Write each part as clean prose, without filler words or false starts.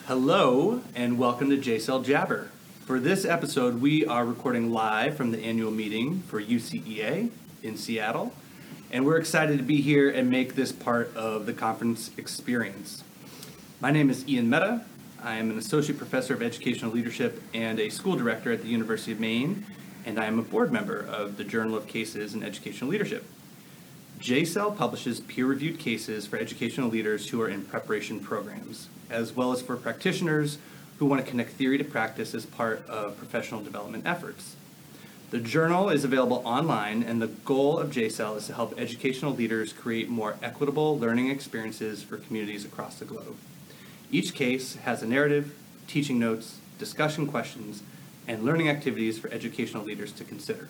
Hello, and welcome to JSL Jabber. For this episode, we are recording live from the annual meeting for UCEA in Seattle, and we're excited to be here and make this part of the conference experience. My name is Ian Mehta. I am an associate professor of educational leadership and a school director at the University of Maine, and I am a board member of the Journal of Cases in Educational Leadership. JSL publishes peer-reviewed cases for educational leaders who are in preparation programs, as well as for practitioners who want to connect theory to practice as part of professional development efforts. The journal is available online, and the goal of JSL is to help educational leaders create more equitable learning experiences for communities across the globe. Each case has a narrative, teaching notes, discussion questions, and learning activities for educational leaders to consider.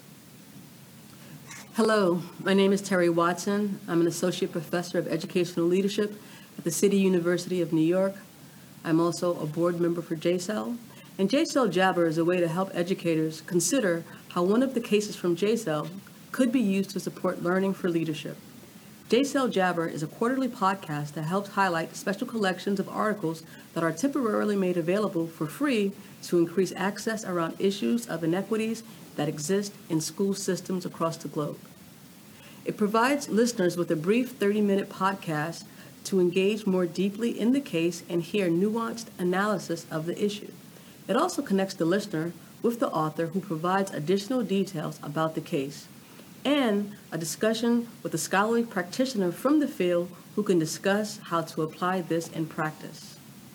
Hello, my name is Terry Watson. I'm an associate professor of educational leadership at the City University of New York. I'm also a board member for JSL. And JSL Jabber is a way to help educators consider how one of the cases from JSL could be used to support learning for leadership. JSL Jabber is a quarterly podcast that helps highlight special collections of articles that are temporarily made available for free to increase access around issues of inequities that exist in school systems across the globe. It provides listeners with a brief 30-minute podcast to engage more deeply in the case and hear nuanced analysis of the issue. It also connects the listener with the author, who provides additional details about the case, and a discussion with a scholarly practitioner from the field who can discuss how to apply this in practice.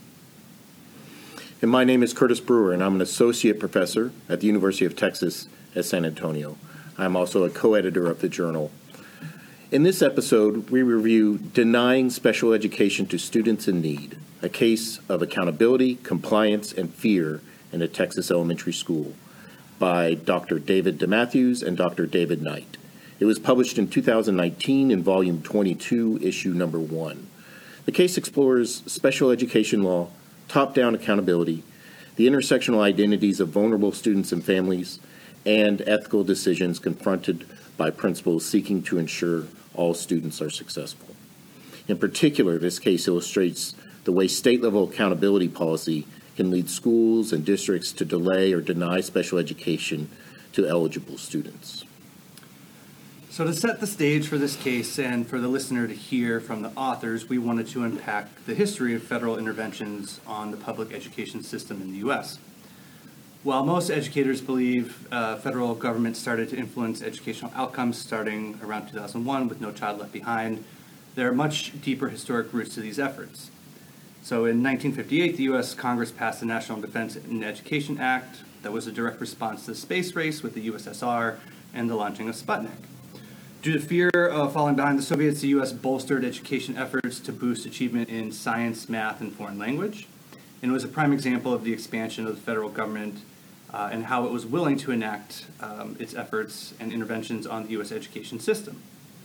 And my name is Curtis Brewer, and I'm an associate professor at the University of Texas at San Antonio. I'm also a co-editor of the journal. In this episode, we review Denying Special Education to Students in Need, a case of accountability, compliance, and fear in a Texas elementary school by Dr. David DeMatthews and Dr. David Knight. It was published in 2019 in Volume 22, Issue Number 1. The case explores special education law, top-down accountability, the intersectional identities of vulnerable students and families, and ethical decisions confronted by principals seeking to ensure all students are successful. In particular, this case illustrates the way state-level accountability policy can lead schools and districts to delay or deny special education to eligible students. So to set the stage for this case and for the listener to hear from the authors, we wanted to unpack the history of federal interventions on the public education system in the U.S. While most educators believe federal government started to influence educational outcomes starting around 2001 with No Child Left Behind, there are much deeper historic roots to these efforts. So in 1958, the U.S. Congress passed the National Defense and Education Act that was a direct response to the space race with the USSR and the launching of Sputnik. Due to fear of falling behind the Soviets, the U.S. bolstered education efforts to boost achievement in science, math, and foreign language. And it was a prime example of the expansion of the federal government and how it was willing to enact its efforts and interventions on the U.S. education system.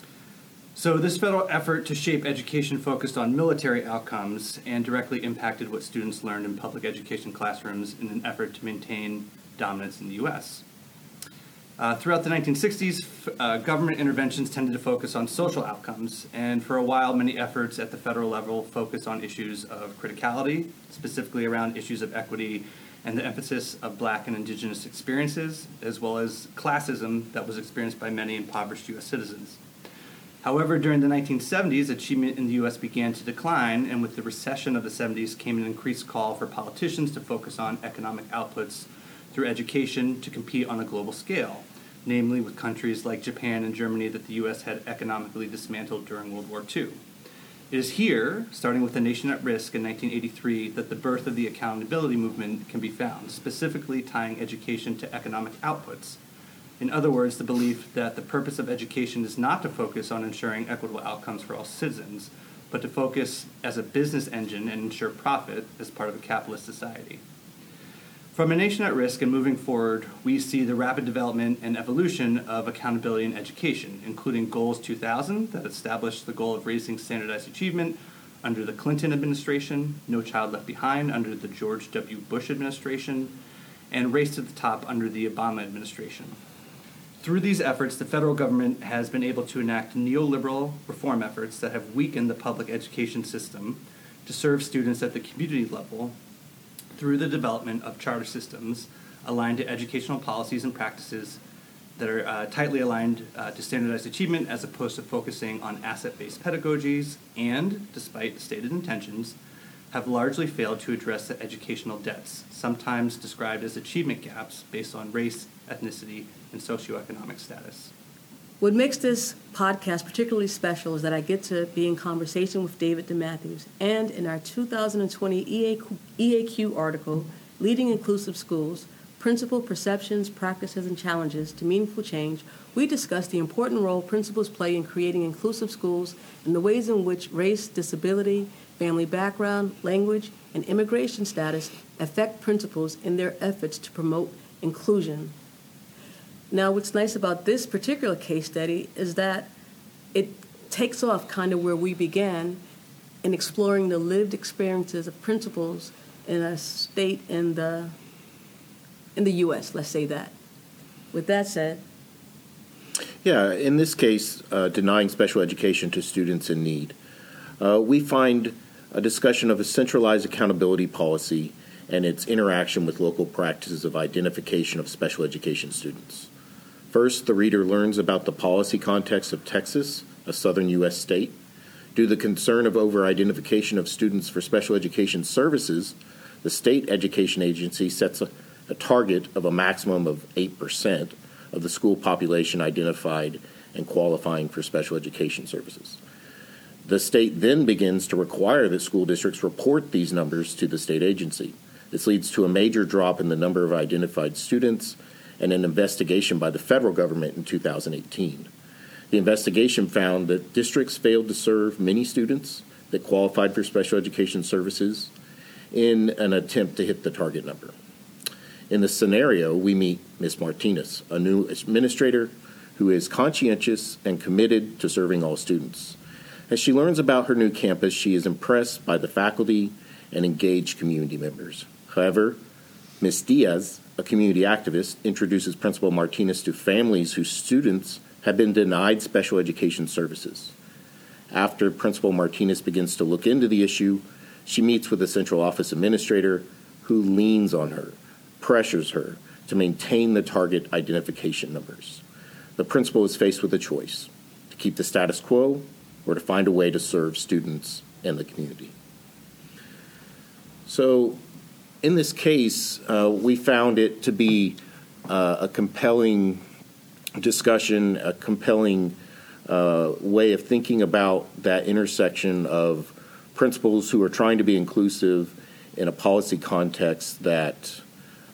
So this federal effort to shape education focused on military outcomes and directly impacted what students learned in public education classrooms in an effort to maintain dominance in the U.S. Throughout the 1960s, government interventions tended to focus on social outcomes, and for a while, many efforts at the federal level focused on issues of criticality, specifically around issues of equity and the emphasis of Black and Indigenous experiences, as well as classism that was experienced by many impoverished U.S. citizens. However, during the 1970s, achievement in the U.S. began to decline, and with the recession of the 70s came an increased call for politicians to focus on economic outputs through education to compete on a global scale, namely with countries like Japan and Germany that the U.S. had economically dismantled during World War II. It is here, starting with A Nation at Risk in 1983, that the birth of the accountability movement can be found, specifically tying education to economic outputs. In other words, the belief that the purpose of education is not to focus on ensuring equitable outcomes for all citizens, but to focus as a business engine and ensure profit as part of a capitalist society. From A Nation at Risk and moving forward, we see the rapid development and evolution of accountability in education, including Goals 2000 that established the goal of raising standardized achievement under the Clinton administration, No Child Left Behind under the George W. Bush administration, and Race to the Top under the Obama administration. Through these efforts, the federal government has been able to enact neoliberal reform efforts that have weakened the public education system to serve students at the community level through the development of charter systems aligned to educational policies and practices that are tightly aligned to standardized achievement as opposed to focusing on asset-based pedagogies and, despite stated intentions, have largely failed to address the educational debts, sometimes described as achievement gaps based on race, ethnicity, and socioeconomic status. What makes this podcast particularly special is that I get to be in conversation with David DeMatthews, and in our 2020 EAQ article, Leading Inclusive Schools, Principal Perceptions, Practices, and Challenges to Meaningful Change, we discuss the important role principals play in creating inclusive schools and the ways in which race, disability, family background, language, and immigration status affect principals in their efforts to promote inclusion. Now, what's nice about this particular case study is that it takes off kind of where we began in exploring the lived experiences of principals in a state in the U.S., let's say that. With that said. Yeah, in this case, denying special education to students in need, we find a discussion of a centralized accountability policy and its interaction with local practices of identification of special education students. First, the reader learns about the policy context of Texas, a southern U.S. state. Due to the concern of over-identification of students for special education services, the state education agency sets a target of a maximum of 8% of the school population identified and qualifying for special education services. The state then begins to require that school districts report these numbers to the state agency. This leads to a major drop in the number of identified students and an investigation by the federal government in 2018. The investigation found that districts failed to serve many students that qualified for special education services in an attempt to hit the target number. In this scenario, we meet Ms. Martinez, a new administrator who is conscientious and committed to serving all students. As she learns about her new campus, she is impressed by the faculty and engaged community members. However, Ms. Diaz, a community activist, introduces Principal Martinez to families whose students have been denied special education services. After Principal Martinez begins to look into the issue, she meets with the central office administrator who leans on her, pressures her to maintain the target identification numbers. The principal is faced with a choice: to keep the status quo or to find a way to serve students and the community. So in this case, we found it to be a compelling discussion, a compelling way of thinking about that intersection of principals who are trying to be inclusive in a policy context that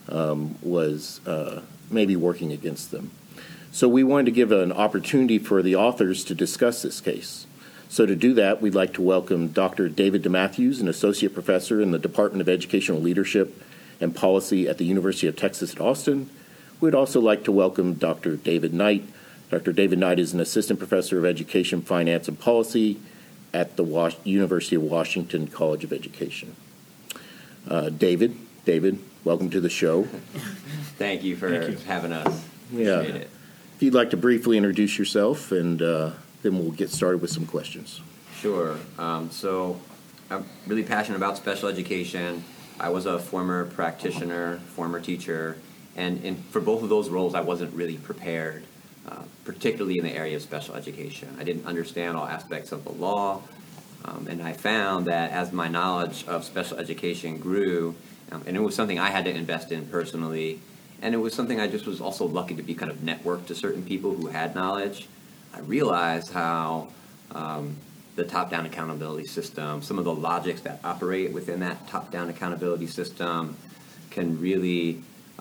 was maybe working against them. So we wanted to give an opportunity for the authors to discuss this case. So to do that, we'd like to welcome Dr. David DeMatthews, an associate professor in the Department of Educational Leadership and Policy at the University of Texas at Austin. We'd also like to welcome Dr. David Knight. Dr. David Knight is an assistant professor of education, finance, and policy at the University of Washington College of Education. David, welcome to the show. Thank you for having us. Appreciate it. If you'd like to briefly introduce yourself, and then we'll get started with some questions. Sure. So I'm really passionate about special education. I was a former practitioner, former teacher, and for both of those roles, I wasn't really prepared, particularly in the area of special education. I didn't understand all aspects of the law, and I found that as my knowledge of special education grew, and it was something I had to invest in personally, and it was something I just was also lucky to be kind of networked to certain people who had knowledge. I realized how the top-down accountability system, some of the logics that operate within that top-down accountability system can really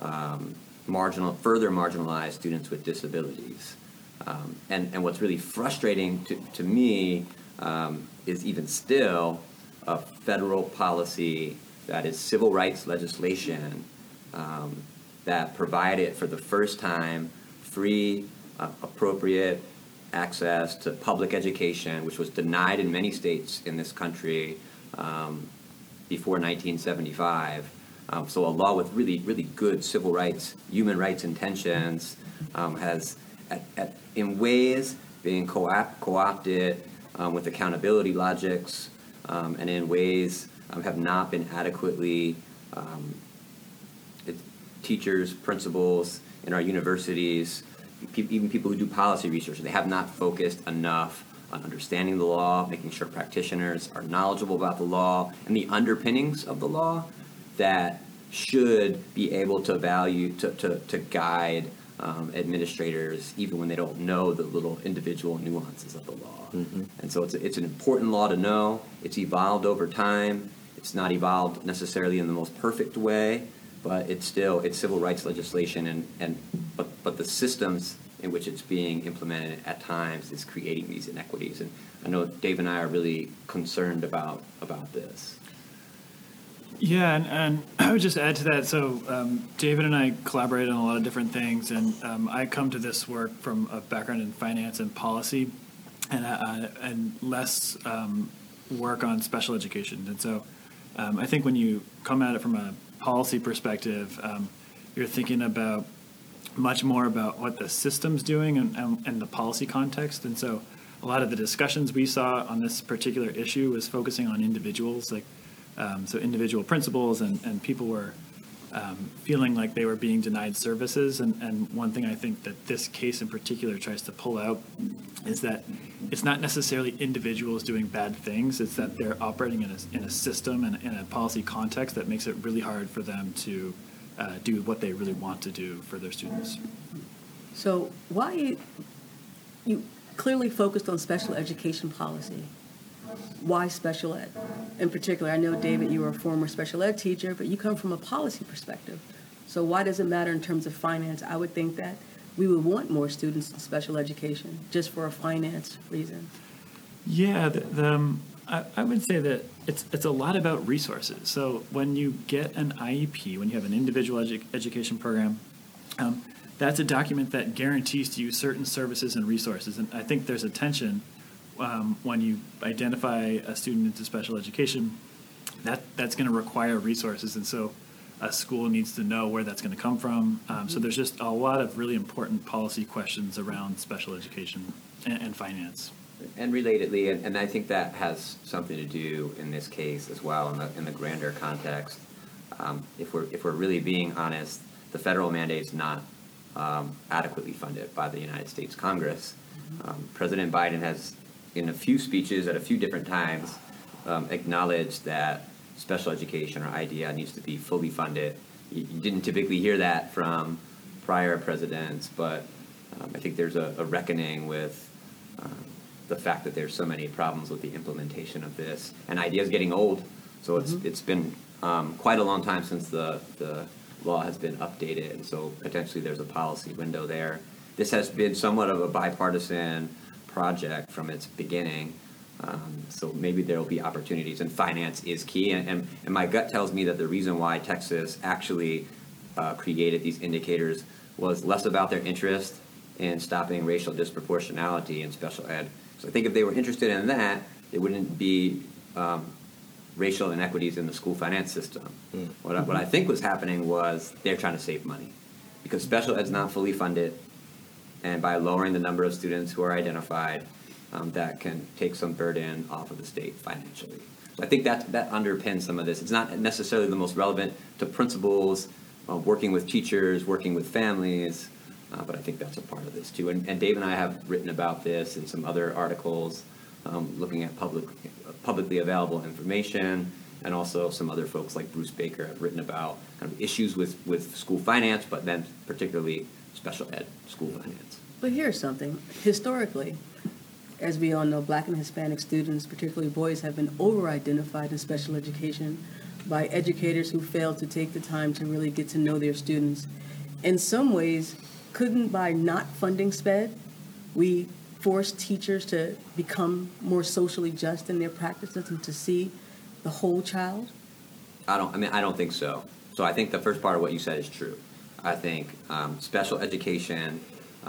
further marginalize students with disabilities. And what's really frustrating to me is even still a federal policy that is civil rights legislation that provided for the first time free, appropriate access to public education, which was denied in many states in this country before 1975. So a law with really, really good civil rights, human rights intentions has, in ways, been co-opted with accountability logics, and in ways have not been adequately teachers, principals in our universities, even people who do policy research, they have not focused enough on understanding the law, making sure practitioners are knowledgeable about the law and the underpinnings of the law that should be able to guide administrators even when they don't know the little individual nuances of the law. Mm-hmm. And so it's an important law to know. It's evolved over time. It's not evolved necessarily in the most perfect way, but it's civil rights legislation, but the systems in which it's being implemented at times is creating these inequities. And I know Dave and I are really concerned about this. Yeah, and I would just add to that. So David and I collaborate on a lot of different things, and I come to this work from a background in finance and policy, and less work on special education. And so I think when you come at it from a policy perspective, you're thinking about much more about what the system's doing and the policy context. And so a lot of the discussions we saw on this particular issue was focusing on individuals, so individual principals and people were feeling like they were being denied services. And one thing I think that this case in particular tries to pull out is that it's not necessarily individuals doing bad things. It's that they're operating in a system and in a policy context that makes it really hard for them to do what they really want to do for their students. So why you clearly focused on special education policy? Why special ed? In particular, I know, David, you were a former special ed teacher, but you come from a policy perspective. So why does it matter in terms of finance? I would think that we would want more students in special education just for a finance reason. Yeah, I would say that it's a lot about resources. So when you get an IEP, when you have an individual education program, that's a document that guarantees to you certain services and resources. And I think there's a tension when you identify a student into special education, that's going to require resources. And so a school needs to know where that's going to come from. So there's just a lot of really important policy questions around special education and finance. And relatedly, and I think that has something to do in this case as well in the grander context. If we're really being honest, the federal mandate's not adequately funded by the United States Congress. President Biden has, in a few speeches at a few different times, acknowledged that special education or IDEA needs to be fully funded. You didn't typically hear that from prior presidents, but I think there's a reckoning with the fact that there's so many problems with the implementation of this. And IDEA is getting old, so it's been quite a long time since the law has been updated, and so potentially there's a policy window there. This has been somewhat of a bipartisan project from its beginning, so maybe there will be opportunities, and finance is key. And my gut tells me that the reason why Texas actually created these indicators was less about their interest in stopping racial disproportionality in special ed. So I think if they were interested in that, there wouldn't be racial inequities in the school finance system. What I think was happening was they're trying to save money because special ed's not fully funded, and by lowering the number of students who are identified, that can take some burden off of the state financially. So I think that underpins some of this. It's not necessarily the most relevant to principals, working with teachers, working with families, but I think that's a part of this too. And Dave and I have written about this in some other articles, looking at publicly available information, and also some other folks like Bruce Baker have written about kind of issues with school finance, but then particularly special ed school finance. But here's something. Historically, as we all know, Black and Hispanic students, particularly boys, have been over-identified in special education by educators who failed to take the time to really get to know their students. In some ways, couldn't by not funding SPED, we force teachers to become more socially just in their practices and to see the whole child? I don't think so. So I think the first part of what you said is true. I think special education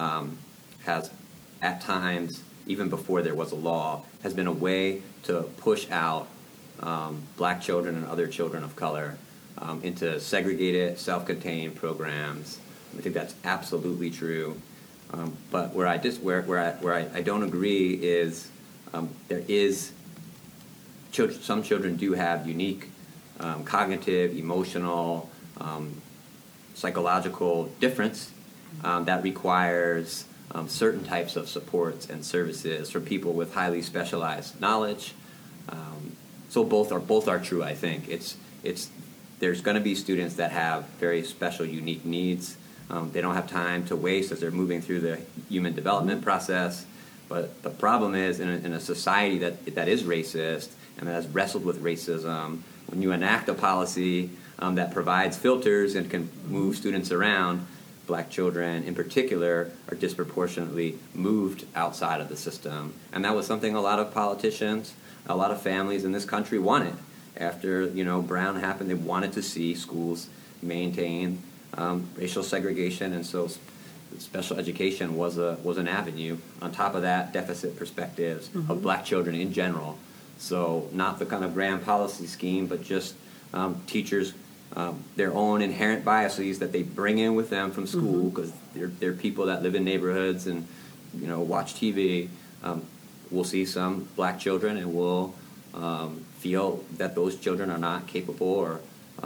has, at times, even before there was a law, has been a way to push out Black children and other children of color into segregated, self-contained programs. I think that's absolutely true. But where I don't agree is some children do have unique cognitive, emotional, psychological difference that requires certain types of supports and services for people with highly specialized knowledge. So both are true. I think there's going to be students that have very special, unique needs. They don't have time to waste as they're moving through the human development process. But the problem is, in a society that is racist and that has wrestled with racism, when you enact a policy that provides filters and can move students around, black children in particular are disproportionately moved outside of the system. And that was something a lot of politicians, a lot of families in this country wanted. After Brown happened, they wanted to see schools maintain racial segregation, and so special education was an avenue. On top of that, deficit perspectives of black children in general. So not the kind of grand policy scheme, but just teachers, their own inherent biases that they bring in with them from school, because they're people that live in neighborhoods and watch TV. We'll see some black children and we'll feel that those children are not capable or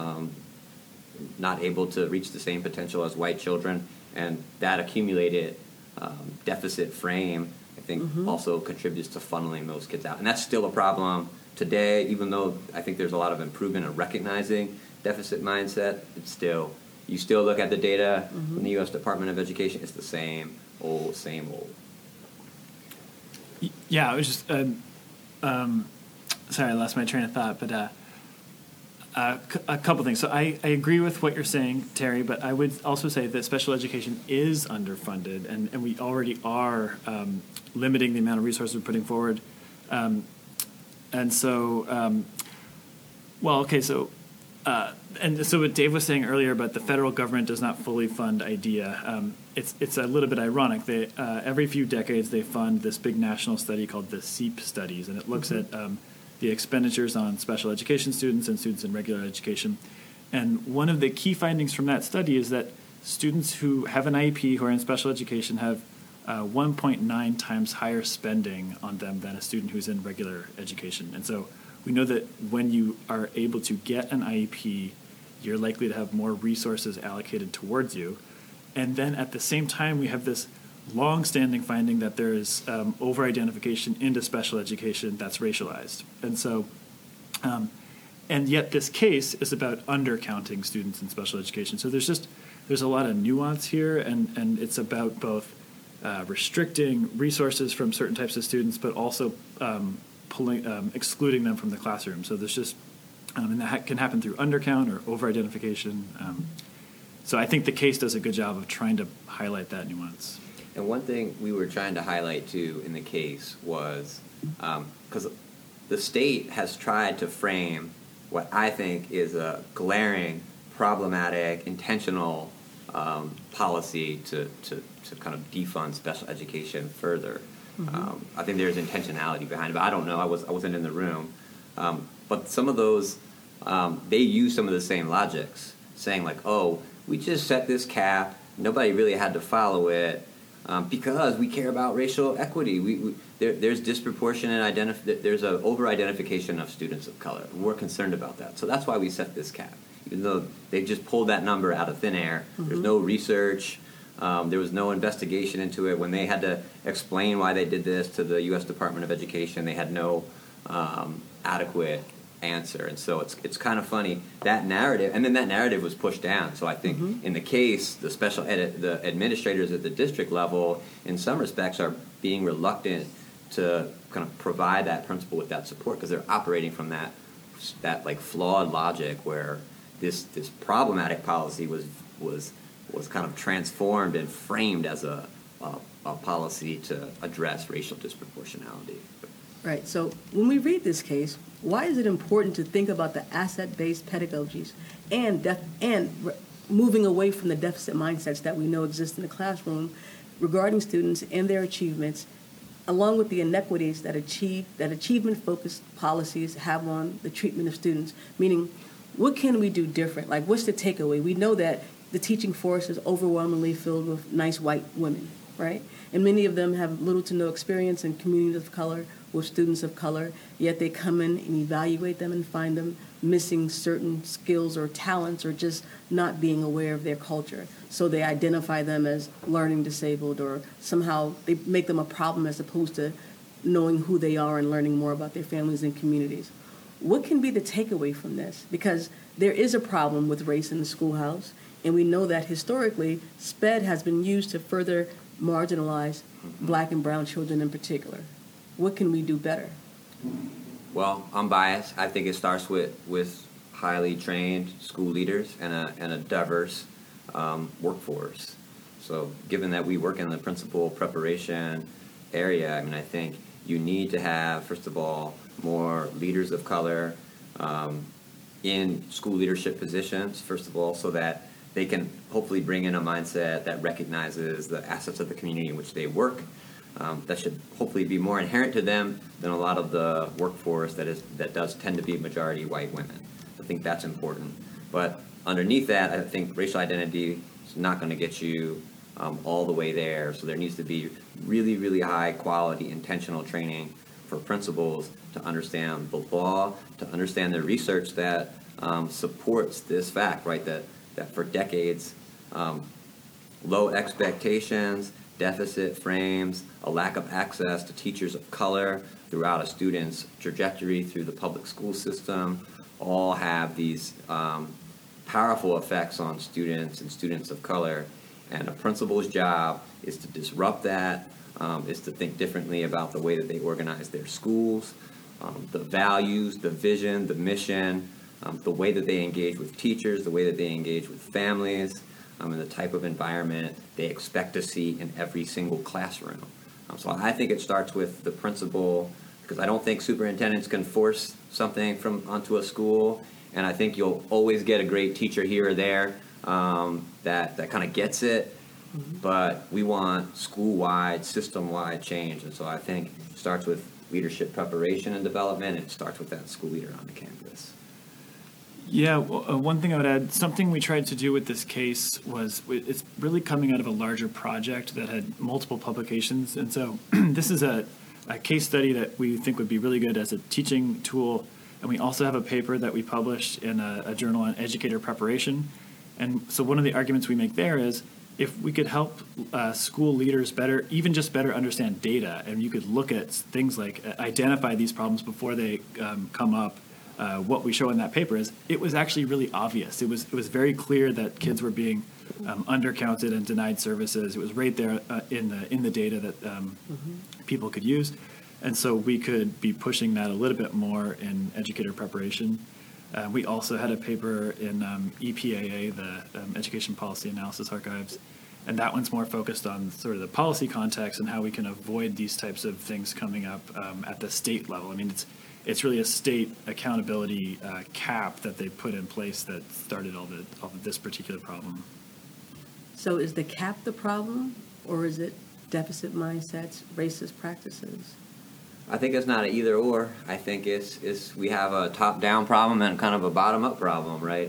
not able to reach the same potential as white children, and that accumulated deficit frame, I think, also contributes to funneling those kids out. And that's still a problem today, even though I think there's a lot of improvement in recognizing deficit mindset. You still look at the data from the U.S. Department of Education, it's the same old. Yeah, I was just sorry, I lost my train of thought, but a couple things. So I agree with what you're saying, Terry, but I would also say that special education is underfunded, and we already are limiting the amount of resources we're putting forward. And so, and so what Dave was saying earlier about the federal government does not fully fund IDEA, it's a little bit ironic. They every few decades they fund this big national study called the SEEP studies, and it looks at the expenditures on special education students and students in regular education. And one of the key findings from that study is that students who have an IEP who are in special education have 1.9 times higher spending on them than a student who's in regular education. And so we know that when you are able to get an IEP, you're likely to have more resources allocated towards you. And then at the same time, we have this long-standing finding that there is over-identification into special education that's racialized. And so, and yet this case is about undercounting students in special education. So there's a lot of nuance here, and it's about both restricting resources from certain types of students, but also excluding them from the classroom. So there's just, and that can happen through undercount or over-identification. So I think the case does a good job of trying to highlight that nuance. And one thing we were trying to highlight, too, in the case was, because the state has tried to frame what I think is a glaring, problematic, intentional policy to kind of defund special education further. I think there's intentionality behind it, but I don't know. I wasn't in the room. But some of those, they use some of the same logics, saying like, oh, we just set this cap. Nobody really had to follow it. Because we care about racial equity. There's disproportionate there's an over-identification of students of color. We're concerned about that. So that's why we set this cap. Even though they just pulled that number out of thin air. There's no research. There was no investigation into it. When they had to explain why they did this to the U.S. Department of Education, they had no adequate answer. And so it's kind of funny, that narrative, and then that narrative was pushed down. So I think in the case, the the administrators at the district level, in some respects, are being reluctant to kind of provide that principle with that support, because they're operating from that like flawed logic where this problematic policy was kind of transformed and framed as a policy to address racial disproportionality. Right. So when we read this case, why is it important to think about the asset-based pedagogies and moving away from the deficit mindsets that we know exist in the classroom regarding students and their achievements, along with the inequities that achievement-focused policies have on the treatment of students? Meaning, what can we do different? Like, what's the takeaway? We know that the teaching force is overwhelmingly filled with nice white women, right? And many of them have little to no experience in communities of color with students of color, yet they come in and evaluate them and find them missing certain skills or talents or just not being aware of their culture. So they identify them as learning disabled, or somehow they make them a problem as opposed to knowing who they are and learning more about their families and communities. What can be the takeaway from this? Because there is a problem with race in the schoolhouse, and we know that historically, SPED has been used to further marginalize black and brown children in particular. What can we do better? Well, I'm biased. I think it starts with highly trained school leaders and a diverse workforce. So given that we work in the principal preparation area, I mean, I think you need to have, first of all, more leaders of color in school leadership positions, first of all, so that they can hopefully bring in a mindset that recognizes the assets of the community in which they work. That should hopefully be more inherent to them than a lot of the workforce that does tend to be majority white women. I think that's important. But underneath that, I think racial identity is not going to get you all the way there. So there needs to be really, really high quality intentional training for principals to understand the law, to understand the research that supports this fact, right? That for decades, low expectations, deficit frames, a lack of access to teachers of color throughout a student's trajectory through the public school system all have these powerful effects on students and students of color. And a principal's job is to disrupt that, is to think differently about the way that they organize their schools, the values, the vision, the mission, the way that they engage with teachers, the way that they engage with families, and the type of environment they expect to see in every single classroom. So I think it starts with the principal, because I don't think superintendents can force something onto a school, and I think you'll always get a great teacher here or there that kind of gets it, but we want school-wide, system-wide change, and so I think it starts with leadership preparation and development, and it starts with that school leader on the campus. Yeah, well, one thing I would add, something we tried to do with this case was, it's really coming out of a larger project that had multiple publications. And so this is a case study that we think would be really good as a teaching tool. And we also have a paper that we published in a journal on educator preparation. And so one of the arguments we make there is, if we could help school leaders better, even just better understand data, and you could look at things like identify these problems before they come up, what we show in that paper is it was actually really obvious. It was very clear that kids were being undercounted and denied services. It was right there in the data that people could use, and so we could be pushing that a little bit more in educator preparation. We also had a paper in EPAA, the Education Policy Analysis Archives, and that one's more focused on sort of the policy context and how we can avoid these types of things coming up at the state level. I mean, it's really a state accountability cap that they put in place that started all of this particular problem. So is the cap the problem, or is it deficit mindsets, racist practices? I think it's not an either or. I think it's we have a top-down problem and kind of a bottom-up problem, right?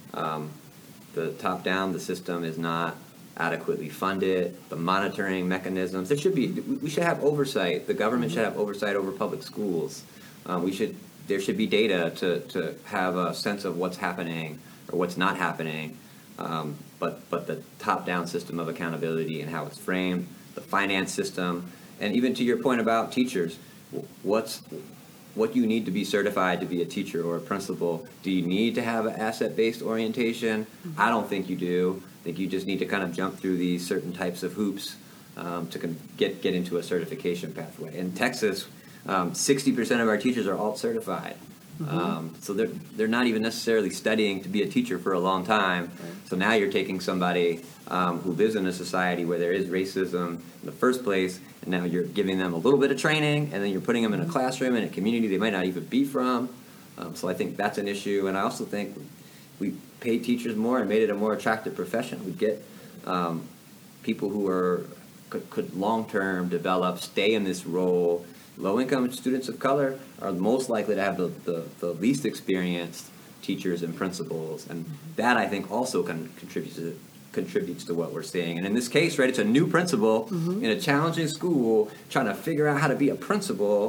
The top-down, the system is not adequately funded. The monitoring mechanisms, we should have oversight. The government should have oversight over public schools. There should be data to have a sense of what's happening or what's not happening. But the top-down system of accountability and how it's framed, the finance system, and even to your point about teachers, what you need to be certified to be a teacher or a principal. Do you need to have an asset-based orientation? I don't think you do. I think you just need to kind of jump through these certain types of hoops to get into a certification pathway. In Texas, 60% of our teachers are alt certified. So they're not even necessarily studying to be a teacher for a long time. Right. So now you're taking somebody who lives in a society where there is racism in the first place, and now you're giving them a little bit of training, and then you're putting them in a classroom in a community they might not even be from. So I think that's an issue, and I also think we paid teachers more and made it a more attractive profession. We'd get people who could long-term develop, stay in this role. Low-income students of color are most likely to have the least experienced teachers and principals, and that I think also contributes to what we're seeing. And in this case, right, it's a new principal in a challenging school trying to figure out how to be a principal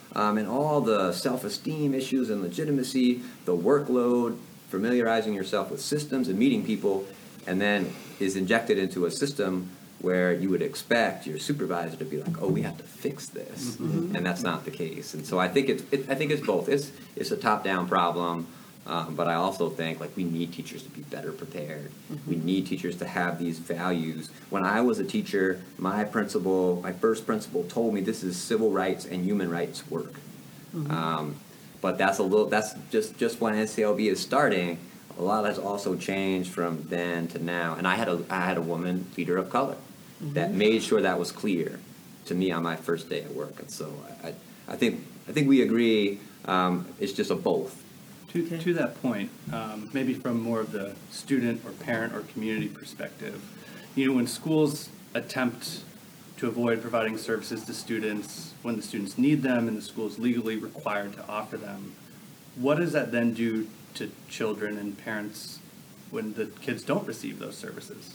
and all the self-esteem issues and legitimacy, the workload, familiarizing yourself with systems and meeting people, and then is injected into a system where you would expect your supervisor to be like, "Oh, we have to fix this," and that's not the case. And so I think it's both. It's a top-down problem, but I also think like we need teachers to be better prepared. We need teachers to have these values. When I was a teacher, my first principal, told me this is civil rights and human rights work. But that's just when NCLB is starting. A lot has also changed from then to now. And I had a woman leader of color that made sure that was clear to me on my first day at work. And so I think we agree. It's just a both. To that point, maybe from more of the student or parent or community perspective, when schools attempt to avoid providing services to students when the students need them and the school is legally required to offer them, what does that then do to children and parents when the kids don't receive those services?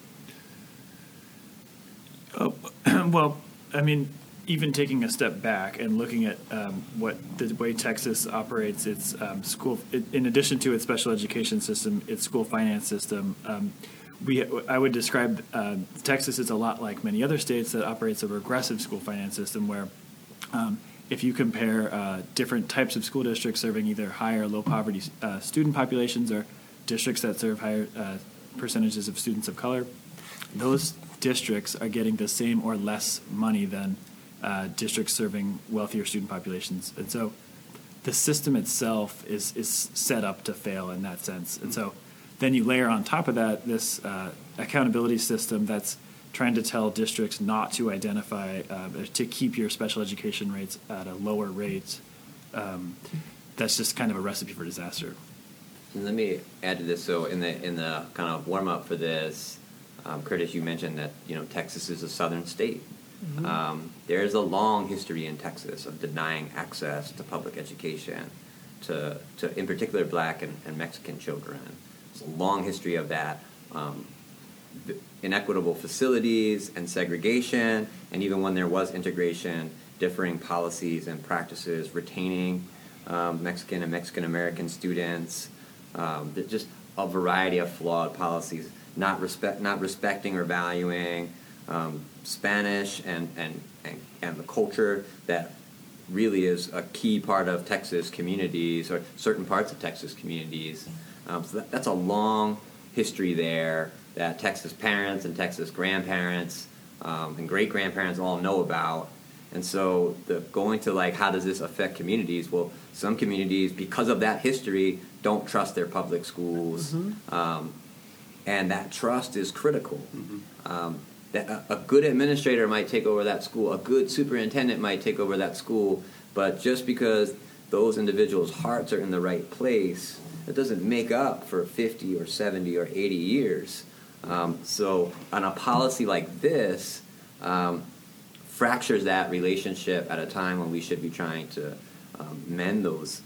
Well, I mean, even taking a step back and looking at what the way Texas operates its school, in addition to its special education system, its school finance system, I would describe Texas is a lot like many other states that operates a regressive school finance system where if you compare different types of school districts serving either high or low poverty student populations or districts that serve higher percentages of students of color, those districts are getting the same or less money than districts serving wealthier student populations. And so the system itself is set up to fail in that sense. And so then you layer on top of that this accountability system that's trying to tell districts not to identify, to keep your special education rates at a lower rate. That's just kind of a recipe for disaster. And let me add to this. So in the kind of warm up for this, Curtis, you mentioned that Texas is a southern state. There is a long history in Texas of denying access to public education to in particular Black and Mexican children. It's a long history of that. Inequitable facilities and segregation, and even when there was integration, differing policies and practices, retaining Mexican and Mexican American students, just a variety of flawed policies, not respecting or valuing Spanish and the culture that really is a key part of Texas communities or certain parts of Texas communities. So that's a long history there that Texas parents and Texas grandparents and great-grandparents all know about. And so going to how does this affect communities? Well, some communities, because of that history, don't trust their public schools. And that trust is critical. That a good administrator might take over that school, a good superintendent might take over that school, but just because those individuals' hearts are in the right place, it doesn't make up for 50 or 70 or 80 years. So on a policy like this, fractures that relationship at a time when we should be trying to mend those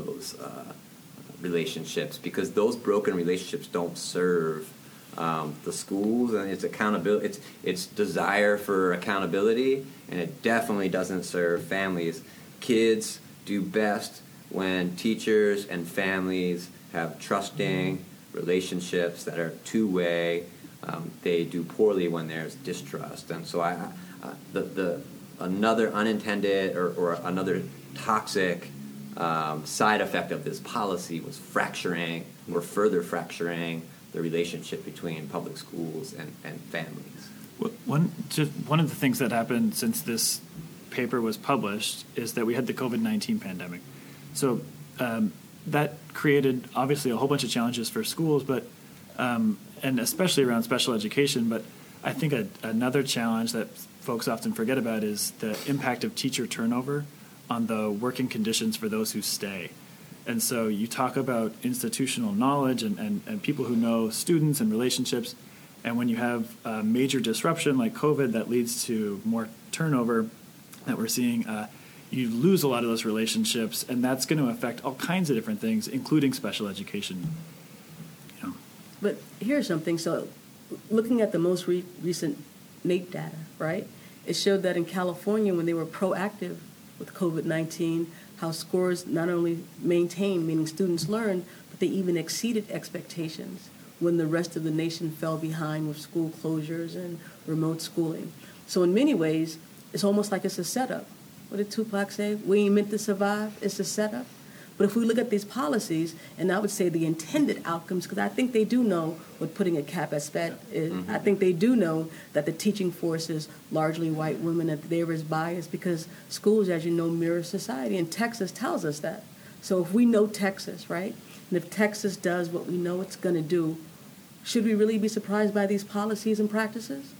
relationships, because those broken relationships don't serve the schools and its accountability, its desire for accountability, and it definitely doesn't serve families. Kids do best when teachers and families have trusting relationships that are two-way. They do poorly when there's distrust, and so another unintended or another toxic side effect of this policy was further fracturing the relationship between public schools and families. One of the things that happened since this paper was published is that we had the COVID-19 pandemic. So that created obviously a whole bunch of challenges for schools, but and especially around special education. But I think another challenge that folks often forget about is the impact of teacher turnover on the working conditions for those who stay. And so you talk about institutional knowledge and people who know students and relationships, and when you have a major disruption like COVID that leads to more turnover that we're seeing, you lose a lot of those relationships, and that's going to affect all kinds of different things, including special education. But here's something. So looking at the most recent NAEP data, right, it showed that in California, when they were proactive with COVID-19, how scores not only maintained, meaning students learned, but they even exceeded expectations when the rest of the nation fell behind with school closures and remote schooling. So in many ways, it's almost like it's a setup. What did Tupac say? We ain't meant to survive, it's a setup. But if we look at these policies, and I would say the intended outcomes, because I think they do know what putting a cap at SPED is. I think they do know that the teaching force is largely white women, that there is bias, because schools, as you know, mirror society, and Texas tells us that. So if we know Texas, right, and if Texas does what we know it's going to do, should we really be surprised by these policies and practices?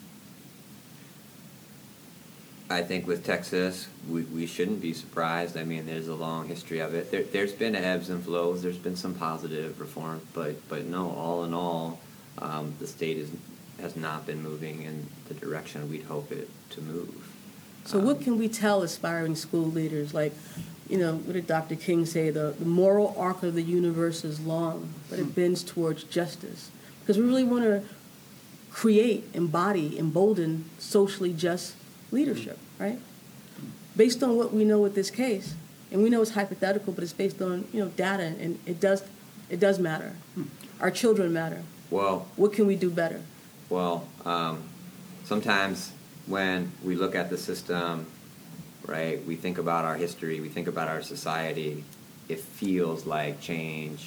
I think with Texas, we shouldn't be surprised. I mean, there's a long history of it. There's been ebbs and flows. There's been some positive reform, but no, all in all, the state has not been moving in the direction we'd hope it to move. So what can we tell aspiring school leaders? Like, what did Dr. King say? The moral arc of the universe is long, but it bends towards justice. Because we really want to create, embody, embolden socially just leadership, right? Based on what we know with this case, and we know it's hypothetical, but it's based on data, and it does matter. Our children matter. Well, what can we do better? Well, sometimes when we look at the system, right, we think about our history, we think about our society. It feels like change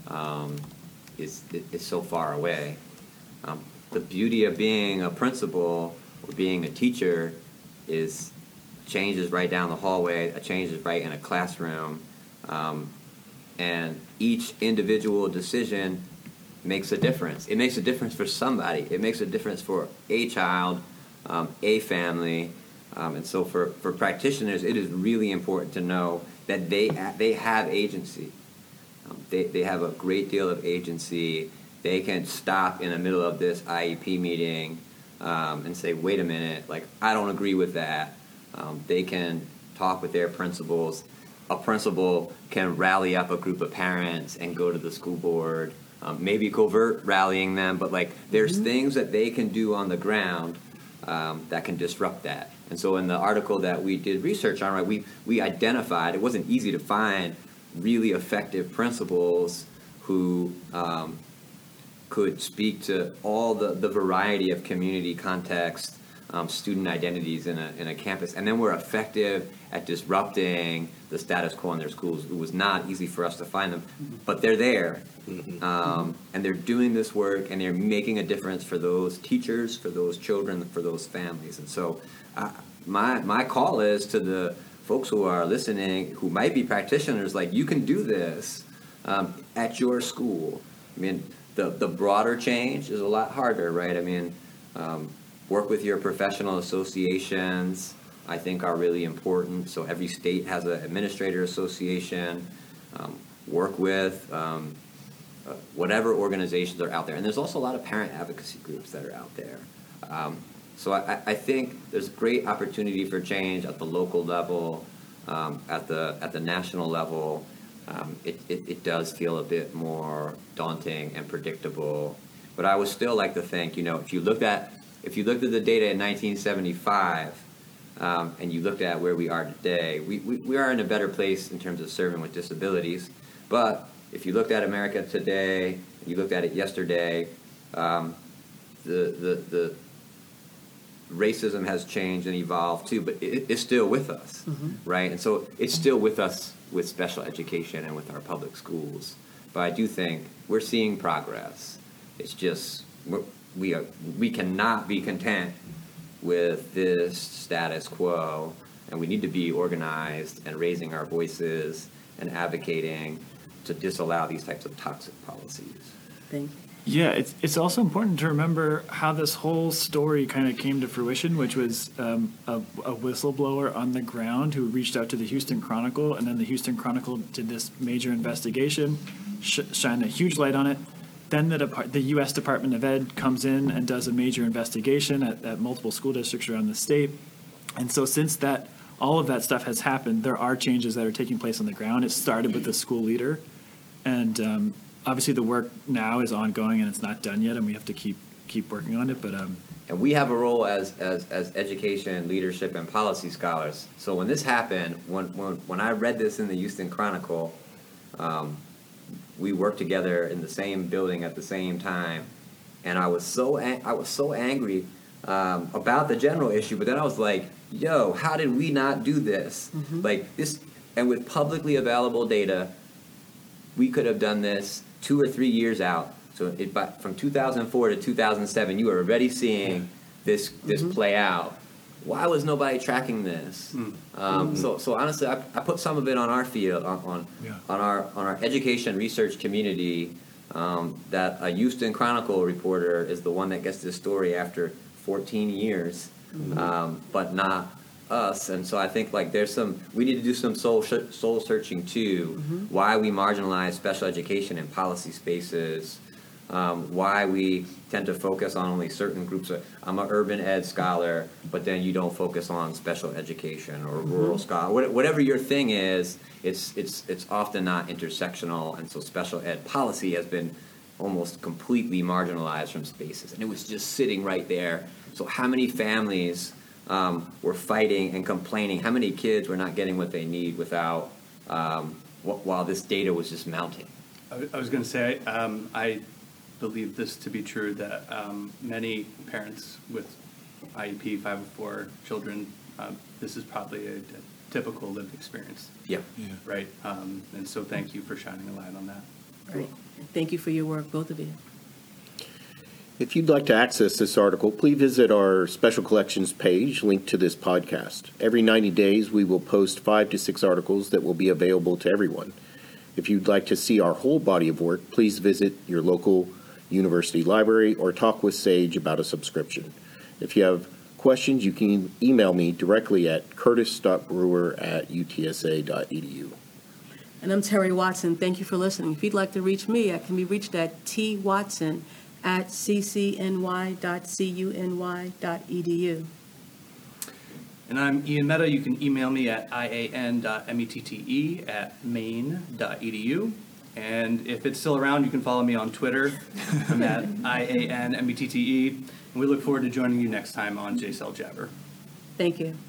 is so far away. The beauty of being a principal or being a teacher is change is right down the hallway, a change is right in a classroom, and each individual decision makes a difference. It makes a difference for somebody. It makes a difference for a child, a family, and so for practitioners, it is really important to know that they have agency. They have a great deal of agency. They can stop in the middle of this IEP meeting and say, wait a minute, I don't agree with that. They can talk with their principals. A principal can rally up a group of parents and go to the school board, maybe covert rallying them, but there's things that they can do on the ground that can disrupt that. And so in the article that we did research on, right, we identified, it wasn't easy to find really effective principals who could speak to all the variety of community context, student identities in a campus, and then were effective at disrupting the status quo in their schools. It was not easy for us to find them, but they're there, and they're doing this work, and they're making a difference for those teachers, for those children, for those families. And so my call is to the folks who are listening, who might be practitioners, you can do this at your school. I mean, the broader change is a lot harder, right? I mean, work with your professional associations, I think, are really important. So every state has an administrator association. Work with whatever organizations are out there. And there's also a lot of parent advocacy groups that are out there. So I think there's great opportunity for change at the local level, at the national level. It does feel a bit more daunting and predictable, but I would still like to think, if you looked at the data in 1975, and you looked at where we are today, we are in a better place in terms of serving with disabilities. But if you looked at America today, and you looked at it yesterday, the racism has changed and evolved too, but it's still with us, right? And so it's still with us with special education and with our public schools. But I do think we're seeing progress. It's just we cannot be content with this status quo, and we need to be organized and raising our voices and advocating to disallow these types of toxic policies. Thank you. Yeah, it's also important to remember how this whole story kind of came to fruition, which was a whistleblower on the ground who reached out to the Houston Chronicle, and then the Houston Chronicle did this major investigation, shined a huge light on it. Then the U.S. Department of Ed comes in and does a major investigation at multiple school districts around the state. And so since all of that stuff has happened, there are changes that are taking place on the ground. It started with the school leader, and obviously the work now is ongoing and it's not done yet, and we have to keep working on it. But And we have a role as education, leadership, and policy scholars. So when this happened, when I read this in the Houston Chronicle, we worked together in the same building at the same time, and I was so angry about the general issue. But then I was like, "Yo, how did we not do this? Like this?" And with publicly available data, we could have done this 2 or 3 years out. So from 2004 to 2007, you were already seeing this play out. Why was nobody tracking this? So honestly, I put some of it on our field, on our education research community. That a Houston Chronicle reporter is the one that gets this story after 14 years, but not us. And so I think like we need to do some soul searching too. Why we marginalize special education in policy spaces. Why we tend to focus on only certain groups. I'm an urban ed scholar, but then you don't focus on special education or rural scholar. Whatever your thing is, it's often not intersectional, and so special ed policy has been almost completely marginalized from spaces, and it was just sitting right there. So how many families were fighting and complaining? How many kids were not getting what they need without while this data was just mounting? I was going to say, I believe this to be true, that many parents with IEP 504 children, this is probably a typical lived experience. Yeah. Right? And so thank you for shining a light on that. Great. Thank you for your work, both of you. If you'd like to access this article, please visit our special collections page linked to this podcast. Every 90 days, we will post 5 to 6 articles that will be available to everyone. If you'd like to see our whole body of work, please visit your local university library or talk with Sage about a subscription. If you have questions, you can email me directly at curtis.brewer@utsa.edu. And I'm Terry Watson. Thank you for listening. If you'd like to reach me, I can be reached at twatson@ccny.cuny.edu. And I'm Ian Mehta. You can email me at ian.mette@maine.edu. And if it's still around, you can follow me on Twitter. I'm at ianmette. And we look forward to joining you next time on JSL Jabber. Thank you.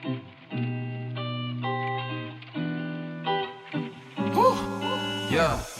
Yeah.